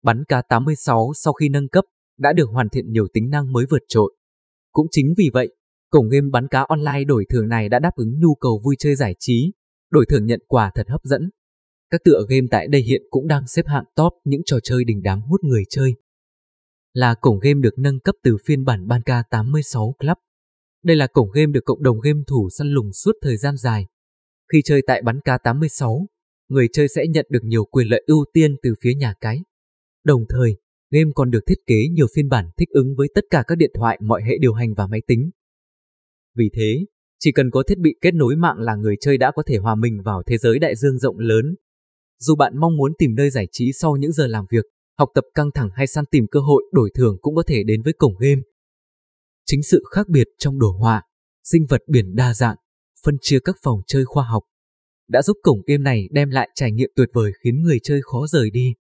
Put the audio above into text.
Bắn cá 86 sau khi nâng cấp đã được hoàn thiện nhiều tính năng mới vượt trội. Cũng chính vì vậy, cổng game bắn cá online đổi thưởng này đã đáp ứng nhu cầu vui chơi giải trí, đổi thưởng nhận quà thật hấp dẫn. Các tựa game tại đây hiện cũng đang xếp hạng top những trò chơi đình đám hút người chơi. Là cổng game được nâng cấp từ phiên bản Banca 86 Club. Đây là cổng game được cộng đồng game thủ săn lùng suốt thời gian dài. Khi chơi tại Banca 86, người chơi sẽ nhận được nhiều quyền lợi ưu tiên từ phía nhà cái. Đồng thời, game còn được thiết kế nhiều phiên bản thích ứng với tất cả các điện thoại mọi hệ điều hành và máy tính. Vì thế, chỉ cần có thiết bị kết nối mạng là người chơi đã có thể hòa mình vào thế giới đại dương rộng lớn. Dù bạn mong muốn tìm nơi giải trí sau những giờ làm việc, học tập căng thẳng hay săn tìm cơ hội đổi thưởng cũng có thể đến với cổng game. Chính sự khác biệt trong đồ họa, sinh vật biển đa dạng, phân chia các phòng chơi khoa học đã giúp cổng game này đem lại trải nghiệm tuyệt vời khiến người chơi khó rời đi.